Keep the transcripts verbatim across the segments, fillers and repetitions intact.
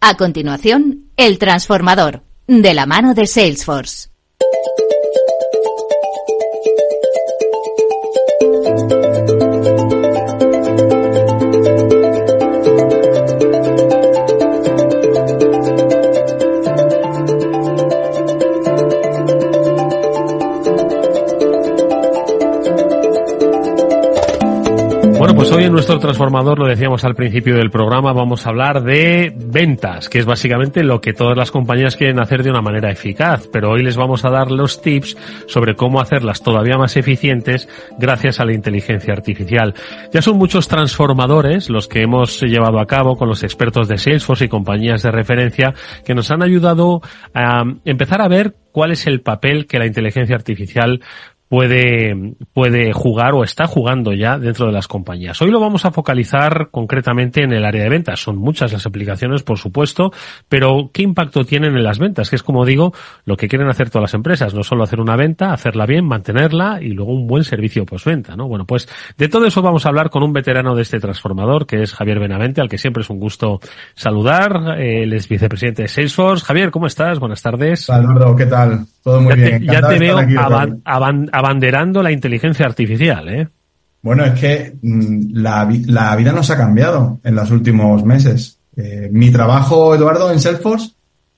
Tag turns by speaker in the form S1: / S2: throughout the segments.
S1: A continuación, El Transformador, de la mano de Salesforce.
S2: Pues hoy en nuestro transformador, lo decíamos al principio del programa, vamos a hablar de ventas, que es básicamente lo que todas las compañías quieren hacer de una manera eficaz, pero hoy les vamos a dar los tips sobre cómo hacerlas todavía más eficientes gracias a la inteligencia artificial. Ya son muchos transformadores los que hemos llevado a cabo con los expertos de Salesforce y compañías de referencia que nos han ayudado a empezar a ver cuál es el papel que la inteligencia artificial puede puede jugar o está jugando ya dentro de las compañías. Hoy lo vamos a focalizar concretamente en el área de ventas. Son muchas las aplicaciones, por supuesto, pero ¿qué impacto tienen en las ventas? Que es, como digo, lo que quieren hacer todas las empresas. No solo hacer una venta, hacerla bien, mantenerla y luego un buen servicio postventa, ¿no? Bueno, pues de todo eso vamos a hablar con un veterano de este transformador, que es Javier Benavente, al que siempre es un gusto saludar. Él es vicepresidente de Salesforce. Javier, ¿cómo estás? Buenas tardes.
S3: Eduardo, ¿qué tal? Todo muy
S2: ya
S3: bien.
S2: Te, ya te veo avan, avan, abanderando la inteligencia artificial, ¿eh?
S3: Bueno, es que mmm, la, la vida nos ha cambiado en los últimos meses. Eh, mi trabajo, Eduardo, en Salesforce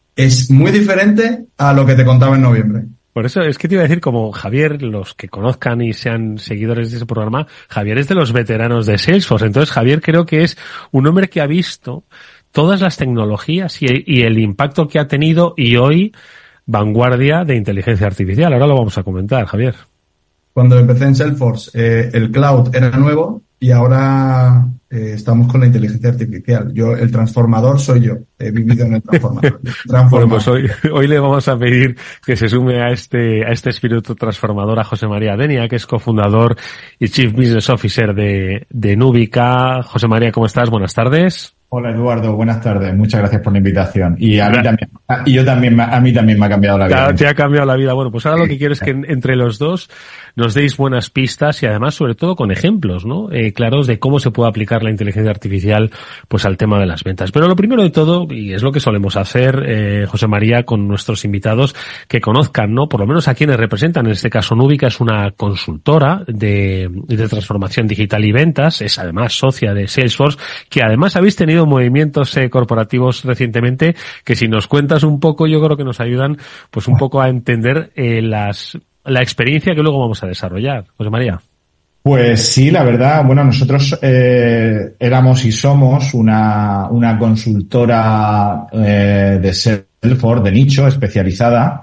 S3: es muy diferente a lo que te contaba en noviembre.
S2: Por eso es que te iba a decir, como Javier, los que conozcan y sean seguidores de ese programa, Javier es de los veteranos de Salesforce. Entonces, Javier creo que es un hombre que ha visto todas las tecnologías y, y el impacto que ha tenido, y hoy vanguardia de inteligencia artificial. Ahora lo vamos a comentar, Javier.
S3: Cuando empecé en Salesforce, eh, el cloud era nuevo y ahora eh, estamos con la inteligencia artificial. Yo, el transformador soy yo. He vivido en el transformador.
S2: Bueno, pues hoy, hoy le vamos a pedir que se sume a este, a este espíritu transformador a José María Denia, que es cofundador y Chief Business Officer de, de Núbica. José María, ¿cómo estás? Buenas tardes.
S4: Hola Eduardo, buenas tardes, muchas gracias por la invitación. Y a mí también, y yo también, a mí también me ha cambiado la vida.
S2: Te ha cambiado la vida. Bueno, pues ahora lo que quiero es que entre los dos nos deis buenas pistas y además, sobre todo, con ejemplos, ¿no? Eh, claros de cómo se puede aplicar la inteligencia artificial, pues, al tema de las ventas. Pero lo primero de todo, y es lo que solemos hacer, eh, José María, con nuestros invitados, que conozcan, ¿no? Por lo menos a quienes representan. En este caso, Núbica es una consultora de, de transformación digital y ventas. Es además socia de Salesforce, que además habéis tenido movimientos eh, corporativos recientemente que, si nos cuentas un poco, yo creo que nos ayudan pues un poco a entender eh, las la experiencia que luego vamos a desarrollar. José María.
S4: Pues sí, la verdad, bueno, nosotros eh, éramos y somos una una consultora eh, de Salesforce, de nicho, especializada.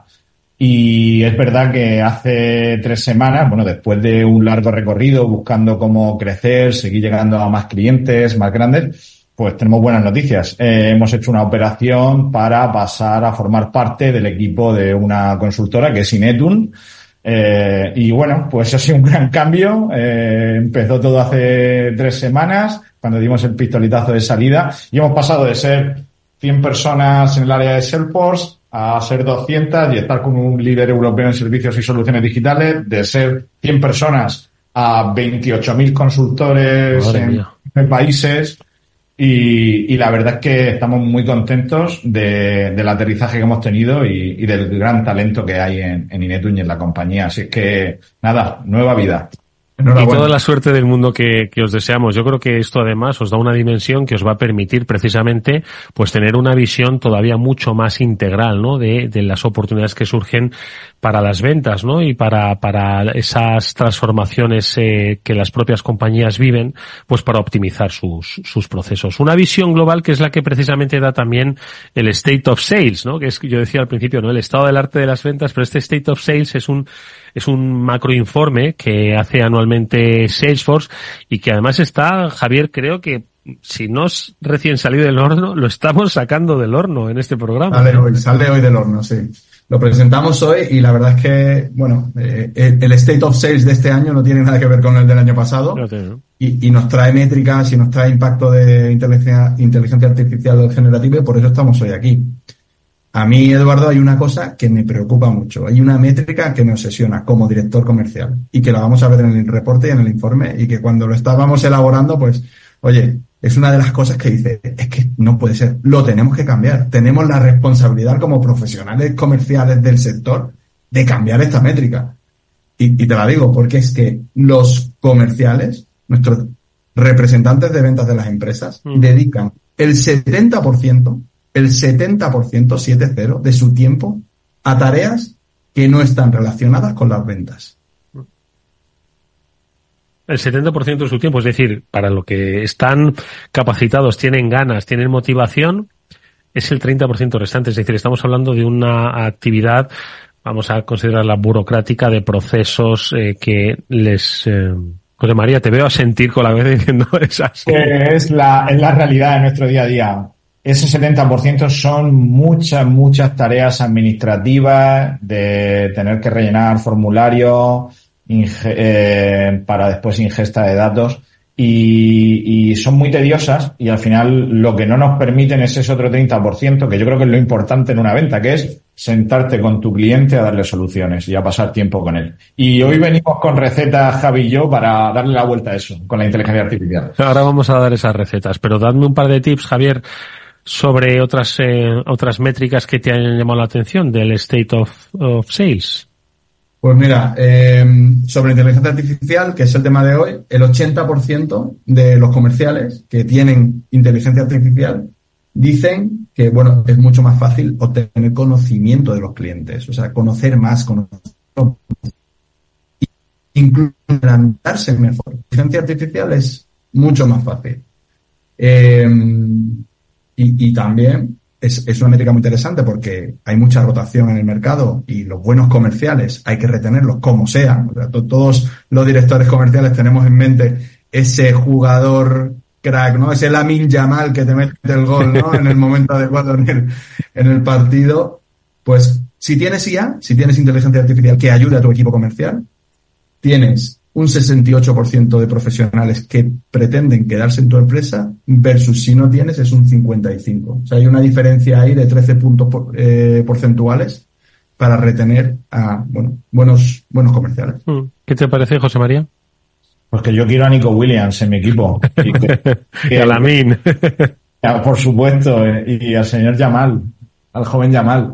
S4: Y es verdad que hace tres semanas, bueno, después de un largo recorrido buscando cómo crecer, seguir llegando a más clientes, más grandes, pues tenemos buenas noticias. Eh, hemos hecho una operación para pasar a formar parte del equipo de una consultora que es Inetum. Eh, y bueno, pues ha sido un gran cambio. Eh, empezó todo hace tres semanas, cuando dimos el pistoletazo de salida, y hemos pasado de ser cien personas en el área de Salesforce a ser doscientas y estar como un líder europeo en servicios y soluciones digitales, de ser cien personas a veintiocho mil consultores en, en países. Y, y la verdad es que estamos muy contentos de, del aterrizaje que hemos tenido y, y del gran talento que hay en, en Inetum y en la compañía. Así es que, nada, nueva vida.
S2: Y toda la suerte del mundo que, que os deseamos. Yo creo que esto además os da una dimensión que os va a permitir precisamente pues tener una visión todavía mucho más integral, ¿no? De, de las oportunidades que surgen para las ventas, ¿no? Y para, para esas transformaciones eh, que las propias compañías viven, pues para optimizar sus, sus procesos. Una visión global que es la que precisamente da también el State of Sales, ¿no? Que es, yo decía al principio, ¿no? El estado del arte de las ventas, pero este State of Sales es un, es un macroinforme que hace anualmente Salesforce y que además está, Javier, creo que si no es recién salido del horno, lo estamos sacando del horno en este programa.
S3: Sale hoy, sale hoy del horno, sí. Lo presentamos hoy y la verdad es que, bueno, eh, el State of Sales de este año no tiene nada que ver con el del año pasado. No tiene, ¿no? y, y nos trae métricas y nos trae impacto de inteligencia, inteligencia artificial generativa y por eso estamos hoy aquí. A mí, Eduardo, hay una cosa que me preocupa mucho. Hay una métrica que me obsesiona como director comercial y que la vamos a ver en el reporte y en el informe y que cuando lo estábamos elaborando, pues, oye, es una de las cosas que dice, es que no puede ser, lo tenemos que cambiar. Tenemos la responsabilidad como profesionales comerciales del sector de cambiar esta métrica. Y, y te la digo porque es que los comerciales, nuestros representantes de ventas de las empresas, mm. dedican el setenta por ciento, el setenta por ciento, siete cero, de su tiempo a tareas que no están relacionadas con las ventas.
S2: El setenta por ciento de su tiempo, es decir, para lo que están capacitados, tienen ganas, tienen motivación, es el treinta por ciento restante. Es decir, estamos hablando de una actividad, vamos a considerarla burocrática, de procesos eh, que les... Eh, José María, te veo a sentir con la cabeza diciendo es así.
S4: Es la, es la realidad de nuestro día a día. Ese setenta por ciento son muchas, muchas tareas administrativas de tener que rellenar formularios, Inge, eh, para después ingesta de datos y, y son muy tediosas y al final lo que no nos permiten es ese otro treinta por ciento que yo creo que es lo importante en una venta, que es sentarte con tu cliente a darle soluciones y a pasar tiempo con él. Y hoy venimos con recetas, Javi y yo, para darle la vuelta a eso, con la inteligencia artificial.
S2: Ahora vamos a dar esas recetas, pero dadme un par de tips, Javier, sobre otras eh, otras métricas que te hayan llamado la atención del State of, of Sales.
S3: Pues mira, eh, sobre inteligencia artificial, que es el tema de hoy, el ochenta por ciento de los comerciales que tienen inteligencia artificial dicen que, bueno, es mucho más fácil obtener conocimiento de los clientes, o sea, conocer más, conocer incluso adelantarse mejor. La inteligencia artificial es mucho más fácil. Eh, y, y también Es, es una métrica muy interesante porque hay mucha rotación en el mercado y los buenos comerciales hay que retenerlos como sea. O sea, to, todos los directores comerciales tenemos en mente ese jugador crack, ¿no? Ese Lamine Yamal que te mete el gol, ¿no? En el momento adecuado en el, en el partido. Pues si tienes I A, si tienes inteligencia artificial que ayude a tu equipo comercial, tienes un sesenta y ocho por ciento de profesionales que pretenden quedarse en tu empresa versus si no tienes es un cincuenta y cinco por ciento. O sea, hay una diferencia ahí de trece puntos por, eh, porcentuales para retener a, bueno, buenos, buenos comerciales.
S2: ¿Qué te parece, José María?
S4: Pues que yo quiero a Nico Williams en mi equipo. Y, que,
S2: y a Lamine.
S4: Por supuesto, y al señor Yamal, al joven Yamal.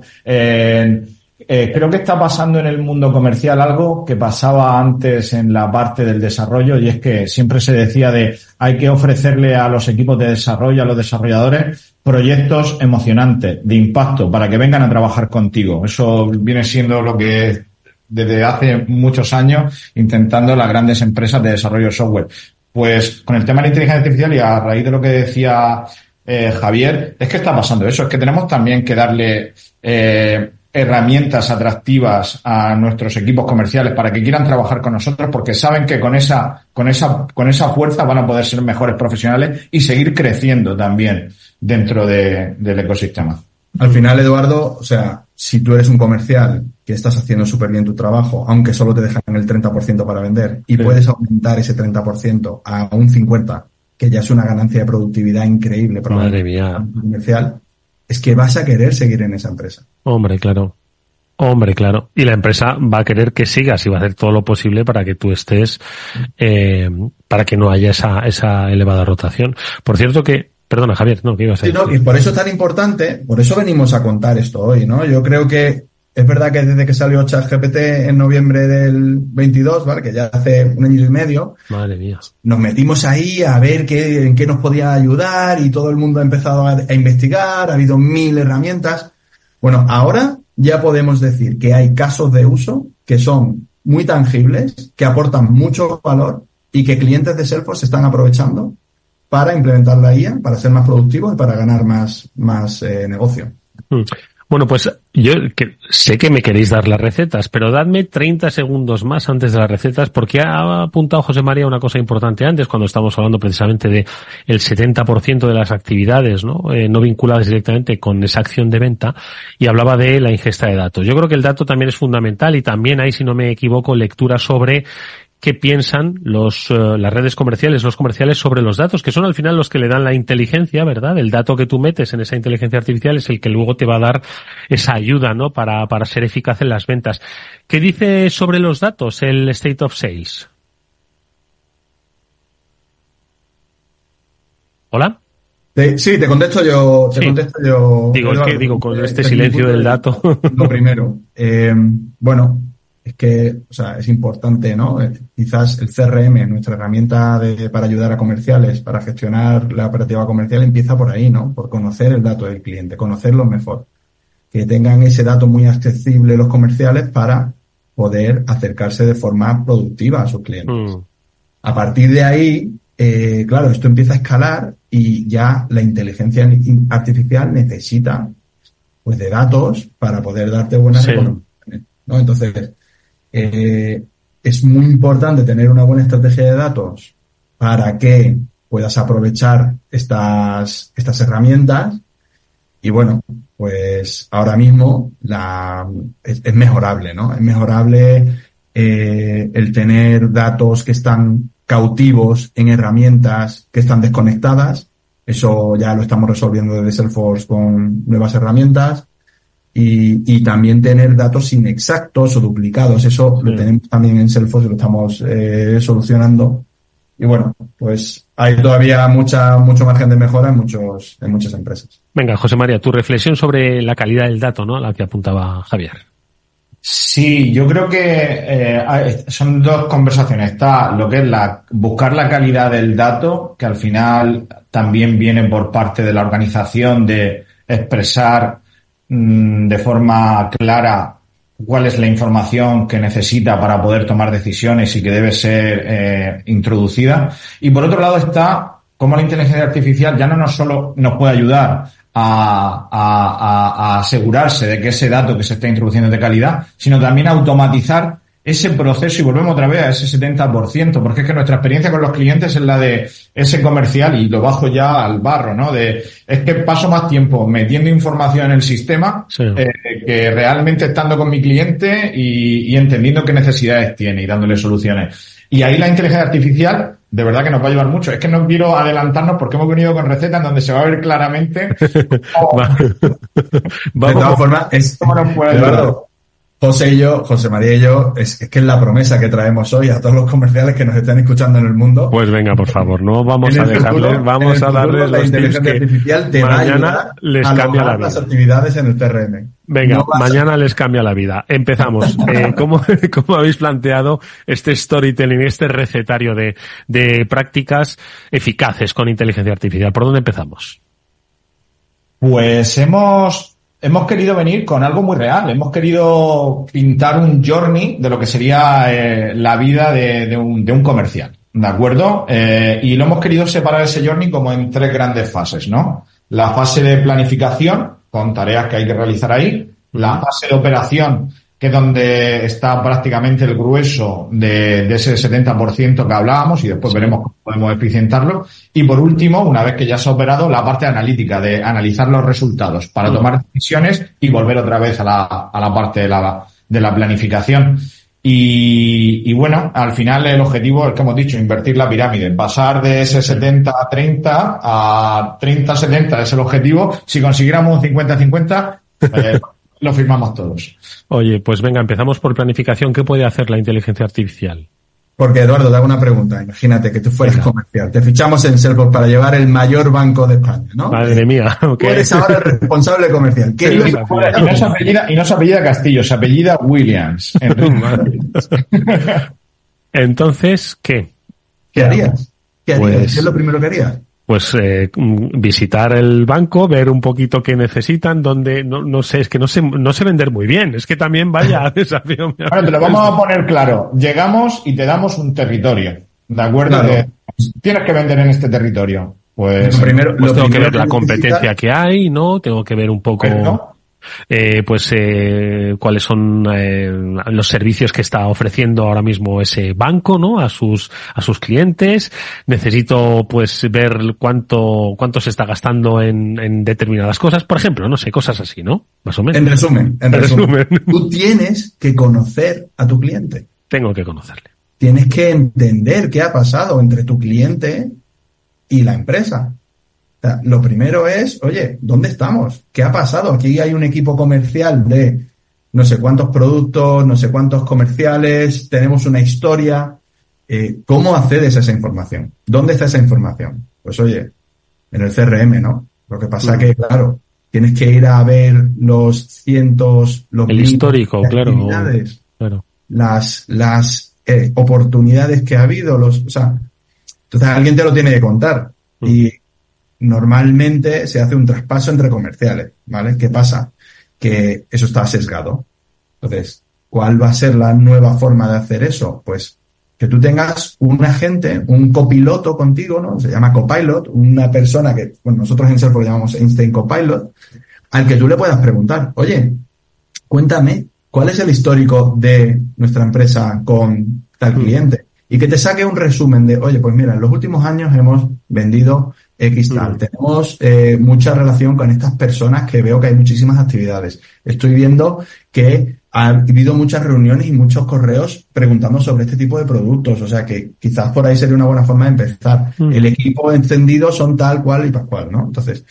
S4: Eh, Eh, creo que está pasando en el mundo comercial algo que pasaba antes en la parte del desarrollo, y es que siempre se decía de hay que ofrecerle a los equipos de desarrollo, a los desarrolladores, proyectos emocionantes, de impacto, para que vengan a trabajar contigo. Eso viene siendo lo que desde hace muchos años intentando las grandes empresas de desarrollo de software. Pues con el tema de la inteligencia artificial y a raíz de lo que decía eh, Javier, es que está pasando eso, es que tenemos también que darle eh, herramientas atractivas a nuestros equipos comerciales para que quieran trabajar con nosotros, porque saben que con esa, con esa, con esa fuerza van a poder ser mejores profesionales y seguir creciendo también dentro de, del ecosistema.
S3: Al final, Eduardo, o sea, si tú eres un comercial que estás haciendo súper bien tu trabajo, aunque solo te dejan el treinta por ciento para vender, y sí, puedes aumentar ese treinta por ciento a un cincuenta por ciento, que ya es una ganancia de productividad increíble para un comercial, es que vas a querer seguir en esa empresa.
S2: Hombre, claro. Hombre, claro. Y la empresa va a querer que sigas y va a hacer todo lo posible para que tú estés, eh, para que no haya esa, esa elevada rotación. Por cierto que, perdona, Javier, no, ¿qué ibas a decir?
S3: Sí, no, y por eso es tan importante, por eso venimos a contar esto hoy, ¿no? Yo creo que es verdad que desde que salió ChatGPT en noviembre del veintidós, ¿vale? Que ya hace un año y medio.
S2: Madre mía.
S3: Nos metimos ahí a ver qué, en qué nos podía ayudar y todo el mundo ha empezado a, a investigar, ha habido mil herramientas. Bueno, ahora ya podemos decir que hay casos de uso que son muy tangibles, que aportan mucho valor y que clientes de Salesforce están aprovechando para implementar la I A, para ser más productivos y para ganar más, más eh, negocio.
S2: Mm. Bueno, pues yo que, sé que me queréis dar las recetas, pero dadme treinta segundos más antes de las recetas, porque ha apuntado José María una cosa importante antes, cuando estamos hablando precisamente de el setenta por ciento de las actividades, ¿no? Eh, no vinculadas directamente con esa acción de venta, y hablaba de la ingesta de datos. Yo creo que el dato también es fundamental, y también hay, si no me equivoco, lectura sobre qué piensan los uh, las redes comerciales, los comerciales sobre los datos, que son al final los que le dan la inteligencia, ¿verdad? El dato que tú metes en esa inteligencia artificial es el que luego te va a dar esa ayuda, ¿no? Para, para ser eficaz en las ventas. ¿Qué dice sobre los datos el State of Sales? ¿Hola?
S3: Te, sí, te contesto yo. Te sí. contesto yo.
S2: Digo, Eduardo, es que digo, con este, este silencio del dato.
S3: Lo primero, eh, bueno, es que, o sea, es importante, ¿no? Quizás el C R M, nuestra herramienta de, para ayudar a comerciales, para gestionar la operativa comercial, empieza por ahí, ¿no? Por conocer el dato del cliente, conocerlo mejor. Que tengan ese dato muy accesible los comerciales para poder acercarse de forma productiva a sus clientes. Mm. A partir de ahí, eh, claro, esto empieza a escalar y ya la inteligencia artificial necesita, pues, de datos para poder darte buenas sí. recomendaciones, ¿no? Entonces, eh, es muy importante tener una buena estrategia de datos para que puedas aprovechar estas, estas herramientas. Y bueno, pues ahora mismo la, es, es mejorable, ¿no? Es mejorable eh, el tener datos que están cautivos en herramientas que están desconectadas. Eso ya lo estamos resolviendo desde Salesforce con nuevas herramientas. Y, y también tener datos inexactos o duplicados. Eso sí. lo tenemos también en Salesforce y lo estamos eh, solucionando. Y bueno, pues hay todavía mucha, mucho margen de mejora en muchos, en muchas empresas.
S2: Venga, José María, tu reflexión sobre la calidad del dato, ¿no? A la que apuntaba Javier.
S4: Sí, yo creo que eh, son dos conversaciones. Está lo que es la buscar la calidad del dato, que al final también viene por parte de la organización de expresar mmm, de forma clara cuál es la información que necesita para poder tomar decisiones y que debe ser eh, introducida. Y por otro lado está cómo la inteligencia artificial ya no nos solo nos puede ayudar a, a, a, a asegurarse de que ese dato que se está introduciendo es de calidad, sino también a automatizar ese proceso, y volvemos otra vez a ese setenta por ciento, porque es que nuestra experiencia con los clientes es la de ese comercial, y lo bajo ya al barro, ¿no? De, es que paso más tiempo metiendo información en el sistema sí. eh, que realmente estando con mi cliente y, y entendiendo qué necesidades tiene y dándole soluciones. Y ahí la inteligencia artificial, de verdad que nos va a ayudar mucho. Es que no quiero adelantarnos porque hemos venido con recetas en donde se va a ver claramente cómo,
S3: de todas formas, es, cómo nos puede ayudar. José y yo, José María y yo, es, es que es la promesa que traemos hoy a todos los comerciales que nos están escuchando en el mundo.
S2: Pues venga, por favor, no vamos a dejarles, futuro, vamos a darles los tips que
S3: artificial te
S2: mañana les
S3: a
S2: cambia la vida.
S3: Las actividades en el C R M.
S2: Venga, no mañana a... les cambia la vida. Empezamos. Eh, ¿cómo, ¿Cómo habéis planteado este storytelling, este recetario de, de prácticas eficaces con inteligencia artificial? ¿Por dónde empezamos?
S4: Pues hemos... Hemos querido venir con algo muy real. Hemos querido pintar un journey de lo que sería eh, la vida de, de, un, de un comercial, ¿de acuerdo? Eh, y lo hemos querido separar ese journey como en tres grandes fases, ¿no? La fase de planificación, con tareas que hay que realizar ahí. La fase de operación, que es donde está prácticamente el grueso de, de ese setenta por ciento que hablábamos, y después sí. veremos cómo podemos eficientarlo. Y por último, una vez que ya se ha operado, la parte analítica, de analizar los resultados para sí. tomar decisiones y volver otra vez a la, a la parte de la, de la planificación. Y, y bueno, al final el objetivo es que hemos dicho, invertir la pirámide, pasar de ese setenta a treinta a treinta a setenta es el objetivo. Si consiguiéramos un cincuenta a cincuenta, eh, lo firmamos todos.
S2: Oye, pues venga, empezamos por planificación. ¿Qué puede hacer la inteligencia artificial?
S3: Porque, Eduardo, te hago una pregunta. Imagínate que tú fueras venga. comercial. Te fichamos en Salesforce para llevar el mayor banco de España, ¿no?
S2: Madre mía.
S3: Okay. Tú eres ahora el responsable comercial. ¿Qué
S4: sí,
S3: es
S4: y, no se apellida, y no se apellida Castillo, se apellida Williams.
S2: Entonces, ¿qué?
S3: ¿Qué harías? ¿Qué harías? Pues... ¿Qué es lo primero que harías?
S2: Pues eh, visitar el banco, ver un poquito qué necesitan, dónde, no, no sé, es que no sé, no sé vender muy bien, es que también vaya desafío.
S4: Bueno, te lo vamos a poner claro. Llegamos y te damos un territorio, ¿de acuerdo? Claro. De, tienes que vender en este territorio. Pues,
S2: lo primero, pues lo tengo primero que ver la competencia que hay, ¿no? Tengo que ver un poco... Pero, Eh, pues eh, cuáles son eh, los servicios que está ofreciendo ahora mismo ese banco, ¿no? A sus a sus clientes. Necesito pues ver cuánto cuánto se está gastando en, en determinadas cosas, por ejemplo, no sé, cosas así, ¿no? Más o menos.
S3: En resumen, en, en resumen, resumen, tú tienes que conocer a tu cliente.
S2: Tengo que conocerle.
S3: Tienes que entender qué ha pasado entre tu cliente y la empresa. O sea, lo primero es, oye, ¿dónde estamos? ¿Qué ha pasado? Aquí hay un equipo comercial de no sé cuántos productos, no sé cuántos comerciales, tenemos una historia. Eh, ¿Cómo accedes a esa información? ¿Dónde está esa información? Pues oye, en el C R M, ¿no? Lo que pasa mm. que, claro, tienes que ir a ver los cientos, los
S2: el histórico, claro, claro,
S3: las las eh, oportunidades que ha habido, los, o sea, entonces alguien te lo tiene que contar mm. y normalmente se hace un traspaso entre comerciales, ¿vale? ¿Qué pasa? Que eso está sesgado. Entonces, ¿cuál va a ser la nueva forma de hacer eso? Pues que tú tengas un agente, un copiloto contigo, ¿no? Se llama copilot, una persona que, bueno, nosotros en Salesforce llamamos Einstein Copilot, al que tú le puedas preguntar, oye, cuéntame, ¿cuál es el histórico de nuestra empresa con tal cliente? Y que te saque un resumen de, oye, pues mira, en los últimos años hemos vendido X tal, mm. tenemos eh, mucha relación con estas personas que veo que hay muchísimas actividades. Estoy viendo que ha habido muchas reuniones y muchos correos preguntando sobre este tipo de productos, o sea que quizás por ahí sería una buena forma de empezar. Mm. El equipo encendido son tal, cual y pascual, ¿no? Entonces,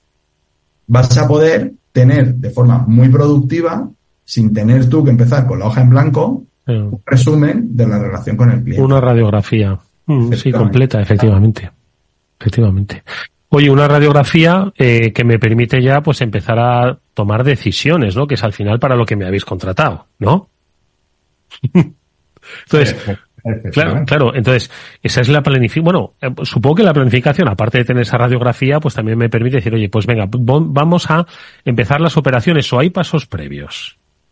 S3: vas a poder tener de forma muy productiva, sin tener tú que empezar con la hoja en blanco, un resumen de la relación con el cliente.
S2: Una radiografía, mm, sí, completa, efectivamente. Efectivamente. Oye, una radiografía eh, que me permite ya pues empezar a tomar decisiones, ¿no? Que es al final para lo que me habéis contratado, ¿no? Entonces, claro, claro, entonces, esa es la planificación. Bueno, eh, supongo que la planificación, aparte de tener esa radiografía, pues también me permite decir, oye, pues venga, vamos a empezar las operaciones, o hay pasos previos.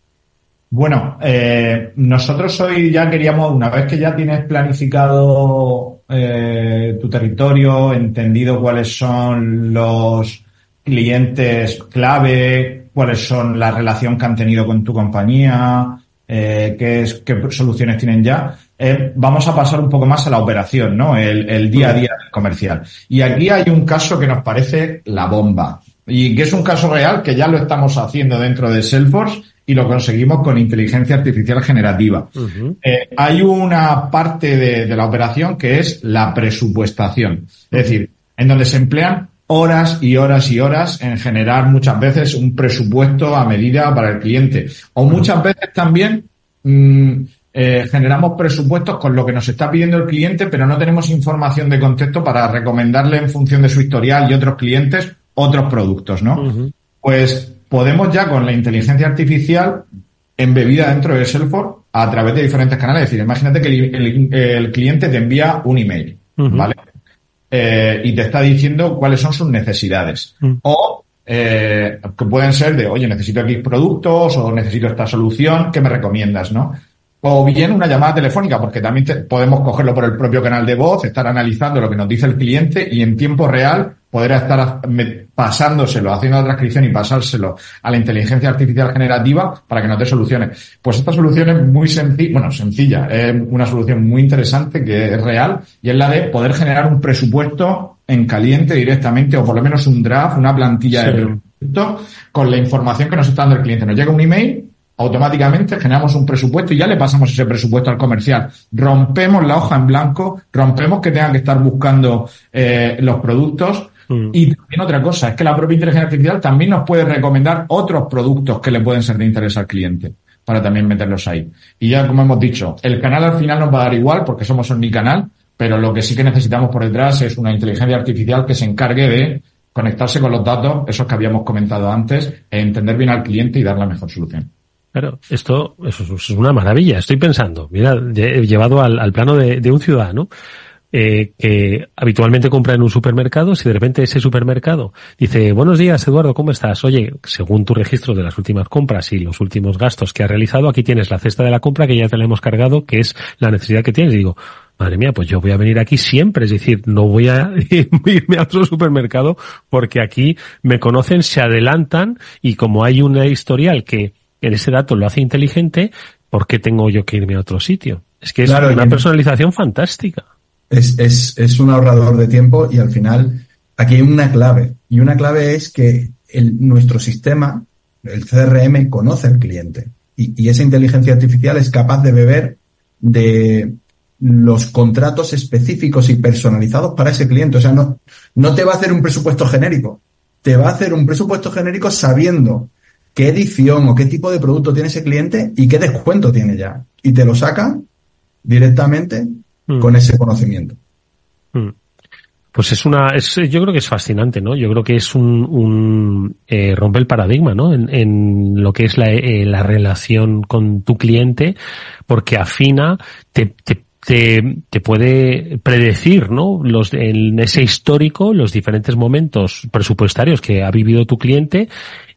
S4: Bueno, eh, nosotros hoy ya queríamos, una vez que ya tienes planificado eh, tu territorio, entendido cuáles son los clientes clave, cuáles son la relación que han tenido con tu compañía, eh, qué, es, qué soluciones tienen ya, eh, vamos a pasar un poco más a la operación, ¿no? El, el día a día comercial. Y aquí hay un caso que nos parece la bomba y que es un caso real que ya lo estamos haciendo dentro de Salesforce y lo conseguimos con inteligencia artificial generativa. Uh-huh. Eh, hay una parte de, de la operación que es la presupuestación. Es decir, en donde se emplean horas y horas y horas en generar muchas veces un presupuesto a medida para el cliente. O muchas veces también mmm, eh, generamos presupuestos con lo que nos está pidiendo el cliente, pero no tenemos información de contexto para recomendarle en función de su historial y otros clientes otros productos, ¿no? Uh-huh. Pues podemos ya con la inteligencia artificial embebida dentro de Salesforce a través de diferentes canales. Es decir, imagínate que el, el, el cliente te envía un email, uh-huh. ¿vale? Eh, y te está diciendo cuáles son sus necesidades. Uh-huh. O eh, que pueden ser de, oye, necesito X productos o necesito esta solución, ¿qué me recomiendas, no? O bien una llamada telefónica, porque también te, podemos cogerlo por el propio canal de voz, estar analizando lo que nos dice el cliente y en tiempo real poder estar pasándoselo, haciendo la transcripción y pasárselo a la inteligencia artificial generativa para que nos dé soluciones. Pues esta solución es muy sencilla, bueno, sencilla, es una solución muy interesante que es real y es la de poder generar un presupuesto en caliente directamente o por lo menos un draft, una plantilla sí. de presupuesto con la información que nos está dando el cliente. Nos llega un email, automáticamente generamos un presupuesto y ya le pasamos ese presupuesto al comercial. Rompemos la hoja en blanco, rompemos que tengan que estar buscando eh, los productos. Mm. Y también otra cosa, es que la propia inteligencia artificial también nos puede recomendar otros productos que le pueden ser de interés al cliente para también meterlos ahí. Y ya como hemos dicho, el canal al final nos va a dar igual porque somos omnicanal, pero lo que sí que necesitamos por detrás es una inteligencia artificial que se encargue de conectarse con los datos, esos que habíamos comentado antes, e entender bien al cliente y dar la mejor solución.
S2: Claro, esto eso es una maravilla. Estoy pensando, mira, llevado al, al plano de, de un ciudadano eh, que habitualmente compra en un supermercado, si de repente ese supermercado dice, buenos días, Eduardo, ¿cómo estás? Oye, según tu registro de las últimas compras y los últimos gastos que has realizado, aquí tienes la cesta de la compra que ya te la hemos cargado, que es la necesidad que tienes. Y digo, madre mía, pues yo voy a venir aquí siempre, es decir, no voy a irme a otro supermercado porque aquí me conocen, se adelantan y como hay una historial que en ese dato lo hace inteligente, ¿por qué tengo yo que irme a otro sitio? Es que es claro, una personalización fantástica.
S3: Es, es, es un ahorrador de tiempo y al final aquí hay una clave. Y una clave es que el, nuestro sistema, el C R M, conoce al cliente. Y, y esa inteligencia artificial es capaz de beber de los contratos específicos y personalizados para ese cliente. O sea, no, no te va a hacer un presupuesto genérico. Te va a hacer un presupuesto genérico sabiendo qué edición o qué tipo de producto tiene ese cliente y qué descuento tiene ya. Y te lo saca directamente mm. con ese conocimiento.
S2: Mm. Pues es una, es, yo creo que es fascinante, ¿no? Yo creo que es un, un eh, rompe el paradigma, ¿no? En, en lo que es la, eh, la relación con tu cliente, porque afina, te, te, te, te puede predecir, ¿no? Los, en ese histórico, los diferentes momentos presupuestarios que ha vivido tu cliente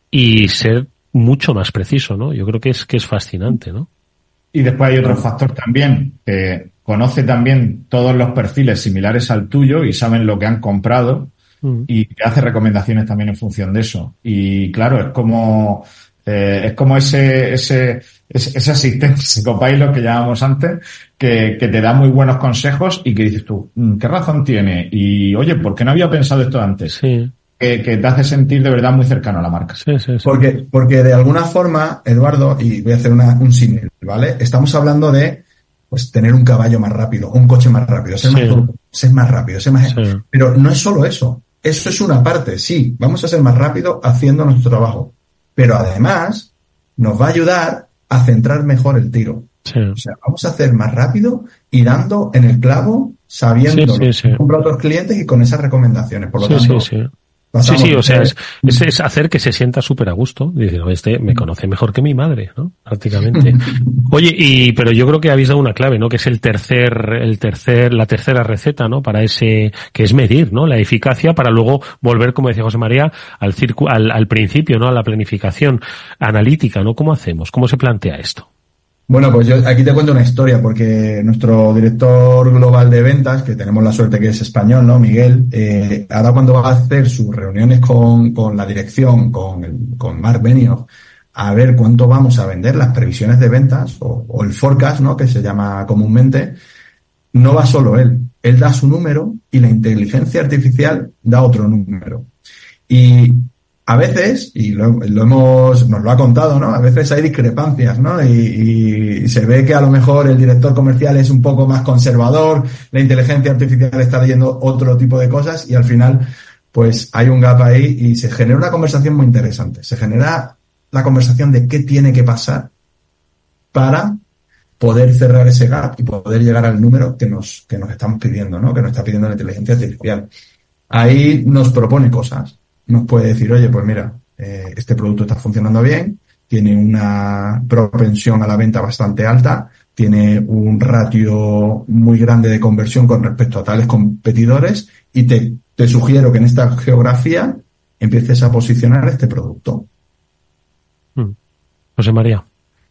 S2: y ser mucho más preciso, ¿no? Yo creo que es, que es fascinante, ¿no?
S4: Y después hay otro factor también, que conoce también todos los perfiles similares al tuyo y saben lo que han comprado mm. y te hace recomendaciones también en función de eso. Y claro, es como, eh, es como ese, ese, ese, ese asistente, ese copilot que llamábamos antes, que, que te da muy buenos consejos y que dices tú, ¿qué razón tiene? Y oye, ¿por qué no había pensado esto antes?
S2: Sí.
S4: Que, que te hace sentir de verdad muy cercano a la marca.
S2: Sí, sí, sí.
S3: Porque, porque de alguna forma, Eduardo, y voy a hacer una, un símil, ¿vale? Estamos hablando de, pues, tener un caballo más rápido, un coche más rápido, ser sí. más turbo, ser más rápido, ser más... Sí. Pero no es solo eso. Eso es una parte, sí. Vamos a ser más rápido haciendo nuestro trabajo. Pero además, nos va a ayudar a centrar mejor el tiro. Sí. O sea, vamos a hacer más rápido y dando en el clavo, sabiendo sí, sí, sí. comprar otros clientes y con esas recomendaciones. Por lo
S2: sí,
S3: tanto...
S2: Sí, sí. Sí, sí, o sea, es, es, es hacer que se sienta súper a gusto. Dice, no, este me conoce mejor que mi madre, ¿no? Prácticamente. Oye, y, pero yo creo que habéis dado una clave, ¿no? Que es el tercer, el tercer, la tercera receta, ¿no? Para ese, que es medir, ¿no? La eficacia para luego volver, como decía José María, al circu, al, al principio, ¿no? A la planificación analítica, ¿no? ¿Cómo hacemos? ¿Cómo se plantea esto?
S3: Bueno, pues yo aquí te cuento una historia, porque nuestro director global de ventas, que tenemos la suerte que es español, ¿no? Miguel, eh, ahora cuando va a hacer sus reuniones con, con la dirección, con, el, con Mark Benioff, a ver cuánto vamos a vender, las previsiones de ventas, o, o el forecast, ¿no? Que se llama comúnmente, no va solo él. Él da su número y la inteligencia artificial da otro número. Y a veces, y lo, lo hemos, nos lo ha contado, ¿no? A veces hay discrepancias, ¿no? Y, y se ve que a lo mejor el director comercial es un poco más conservador, la inteligencia artificial está leyendo otro tipo de cosas y al final, pues hay un gap ahí y se genera una conversación muy interesante. Se genera la conversación de qué tiene que pasar para poder cerrar ese gap y poder llegar al número que nos, que nos estamos pidiendo, ¿no? Que nos está pidiendo la inteligencia artificial. Ahí nos propone cosas. Nos puede decir, oye, pues mira, eh, este producto está funcionando bien, tiene una propensión a la venta bastante alta, tiene un ratio muy grande de conversión con respecto a tales competidores y te, te sugiero que en esta geografía empieces a posicionar este producto.
S2: Hmm. José María.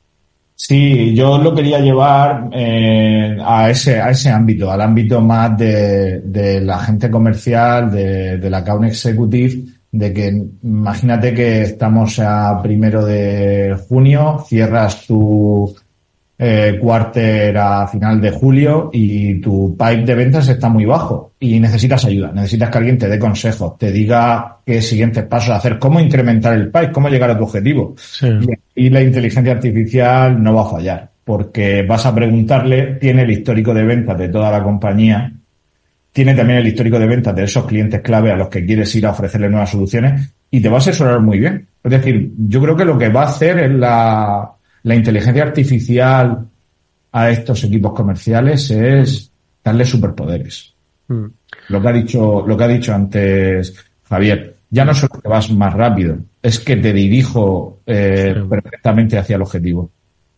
S4: Sí, yo lo quería llevar eh, a ese a ese ámbito, al ámbito más de, de la gente comercial, de, de la account executive, de que imagínate que estamos a primero de junio, cierras tu eh, quarter a final de julio y tu pipe de ventas está muy bajo y necesitas ayuda, necesitas que alguien te dé consejos, te diga qué siguientes pasos hacer, cómo incrementar el pipe, cómo llegar a tu objetivo. Sí. Y, y la inteligencia artificial no va a fallar, porque vas a preguntarle, tiene el histórico de ventas de toda la compañía, tiene también el histórico de ventas de esos clientes clave a los que quieres ir a ofrecerle nuevas soluciones y te va a asesorar muy bien. Es decir, yo creo que lo que va a hacer es la, la inteligencia artificial a estos equipos comerciales es darle superpoderes. Mm. Lo que ha dicho, lo que ha dicho antes Javier, ya no solo que vas más rápido, es que te dirijo eh, sí. perfectamente hacia el objetivo.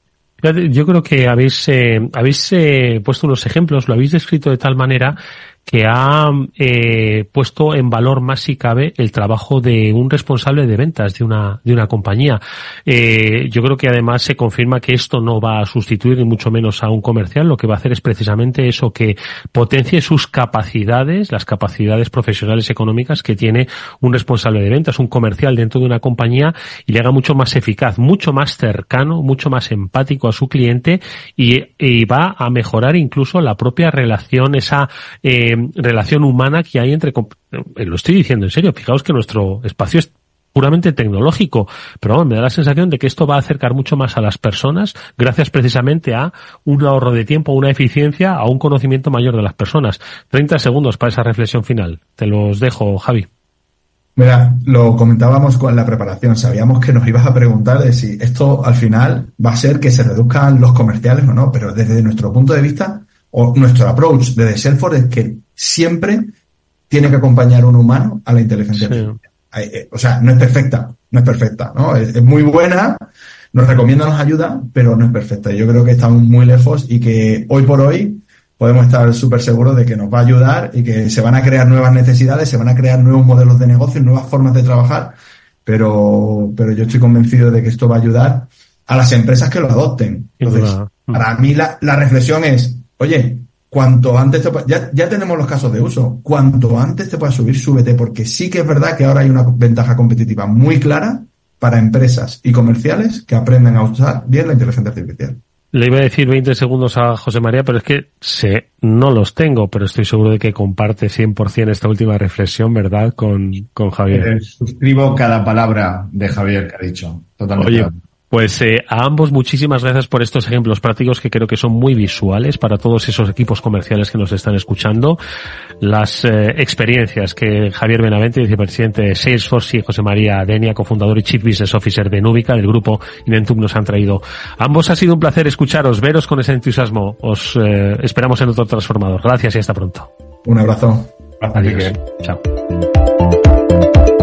S2: Yo creo que habéis eh, habéis eh, puesto unos ejemplos, lo habéis descrito de tal manera que ha eh, puesto en valor más si cabe el trabajo de un responsable de ventas de una de una compañía. Eh, yo creo que además se confirma que esto no va a sustituir ni mucho menos a un comercial, lo que va a hacer es precisamente eso, que potencie sus capacidades, las capacidades profesionales económicas que tiene un responsable de ventas, un comercial dentro de una compañía y le haga mucho más eficaz, mucho más cercano, mucho más empático a su cliente y, y va a mejorar incluso la propia relación, esa eh, relación humana que hay entre, lo estoy diciendo en serio, fijaos que nuestro espacio es puramente tecnológico, pero bueno, me da la sensación de que esto va a acercar mucho más a las personas gracias precisamente a un ahorro de tiempo, a una eficiencia, a un conocimiento mayor de las personas. treinta segundos para esa reflexión final. Te los dejo, Javi.
S3: Mira, lo comentábamos con la preparación, sabíamos que nos ibas a preguntar de si esto al final va a ser que se reduzcan los comerciales o no, pero desde nuestro punto de vista, o nuestro approach desde Salesforce es que siempre tiene que acompañar un humano a la inteligencia sí. artificial. O sea, no es perfecta, no es perfecta, ¿no? Es, es muy buena, nos recomienda, nos ayuda, pero no es perfecta. Yo creo que estamos muy lejos y que hoy por hoy podemos estar súper seguros de que nos va a ayudar y que se van a crear nuevas necesidades, se van a crear nuevos modelos de negocio, nuevas formas de trabajar, pero, pero yo estoy convencido de que esto va a ayudar a las empresas que lo adopten. Entonces, para mí la, la reflexión es, oye, cuanto antes te, ya, ya tenemos los casos de uso, cuanto antes te puedas subir, súbete, porque sí que es verdad que ahora hay una ventaja competitiva muy clara para empresas y comerciales que aprenden a usar bien la inteligencia artificial.
S2: Le iba a decir veinte segundos a José María, pero es que sé, no los tengo, pero estoy seguro de que comparte cien por ciento esta última reflexión, ¿verdad?, con, con Javier.
S4: Eh, suscribo cada palabra de Javier que ha dicho. Totalmente.
S2: Oye, pues eh, a ambos muchísimas gracias por estos ejemplos prácticos que creo que son muy visuales para todos esos equipos comerciales que nos están escuchando. Las eh, experiencias que Javier Benavente, vicepresidente de Salesforce, y José María Denia, cofundador y Chief Business Officer de Nubica, del grupo Inventum, nos han traído. Ambos ha sido un placer escucharos, veros con ese entusiasmo. Os eh, esperamos en otro transformador. Gracias y hasta pronto.
S3: Un abrazo.
S2: Adiós. Chao.